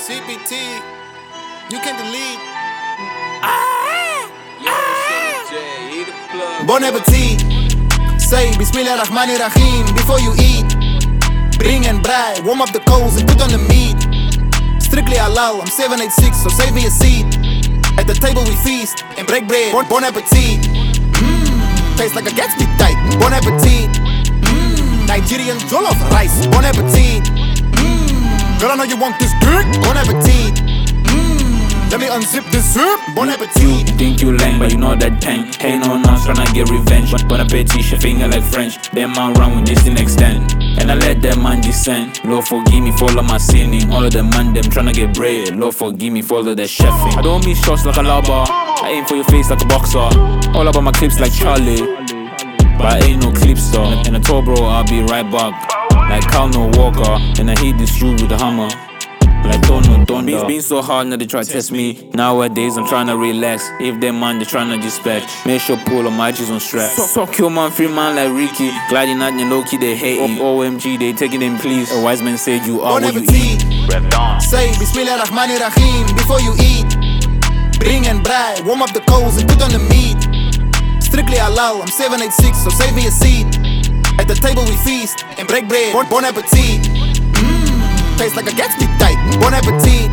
CPT, you can delete. Bon appetit. Say Bismillahirrahmanirrahim before you eat. Bring and braai, warm up the coals and put on the meat. Strictly halal, I'm 786, so save me a seat. At the table we feast and break bread. Bon appetit. Tastes like a Gatsby type. Bon appetit. Nigerian jollof rice. Bon appetit. Girl, I know you want this dick. Bon appetit. Let me unzip this zip. Bon appetit. You think you lame, but you know that tank. Ain't no nuts tryna get revenge. Bon appetit, your finger like French. Them man run when this thing extend. And I let that man descend. Lord forgive me for all of my sinning. All of them man, them tryna get bread. Lord forgive me for all of that chefing. I don't miss shots like a lava. I aim for your face like a boxer. All about my clips like Charlie. But I ain't no clipster. And I told bro I'll be right back. Like Cal no Walker. And I hit this shoe with a hammer. Like Tono Donda. It's been so hard now they try to test me. Nowadays I'm tryna relax. If them man they tryna dispatch, make sure pull on my G's on strap. Fuck your man, free man like Ricky. Gliding out in low key they hating. OMG they taking them please. A wise man said you are what you eat. Say Bismillahirrahmanirrahim before you eat. Bring and braai, warm up the coals and put on the meat. Strictly halal, I'm 786, so save me a seat. At the table we feast and break bread. Bon appetit. Tastes like a Gatsby type. Bon appetit.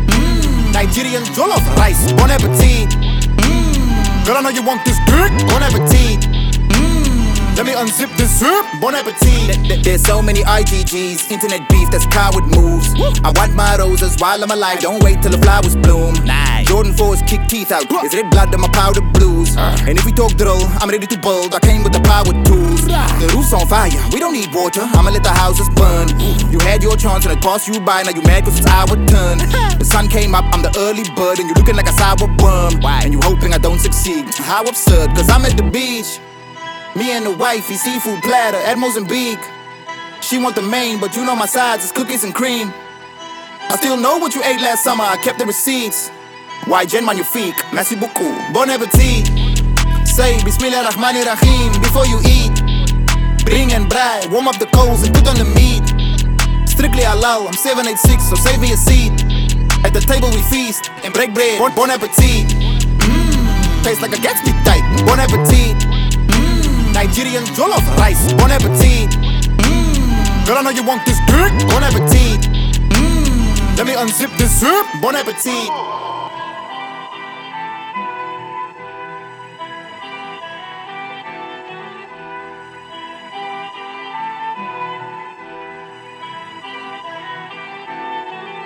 Nigerian jollof rice. Bon appetit. Girl, I know you want this dick. Bon appetit. Let me unzip this zip. Bon appetit. There's so many IGGs, internet beef, that's coward moves. I want my roses while I'm alive, don't wait till the flowers bloom. Jordan 4s kick teeth out, it's red blood on my powder blues. And if we talk drill, I'm ready to build, I came with the power tools. The roof's on fire, we don't need water, I'ma let the houses burn. You had your chance and it passed you by, now you mad cause it's our turn. The sun came up, I'm the early bird, and you looking like a sour worm. And you hoping I don't succeed, how absurd, cause I'm at the beach. Me and the wifey, seafood platter at Mozambique. She want the main, but you know my sides is cookies and cream. I still know what you ate last summer, I kept the receipts. Why Jen magnifique, merci beaucoup, bon appetit. Say Bismillahirrahmanirrahim before you eat. Bring and braai, warm up the coals and put on the meat. Strictly halal, I'm 786, so save me a seat. At the table we feast and break bread. Bon appetit. Tastes like a Gatsby type. Bon appetit. Nigerian jollof rice. Bon appetit. Girl, I know you want this dick. Bon appetit. Let me unzip this zip. Bon appetit.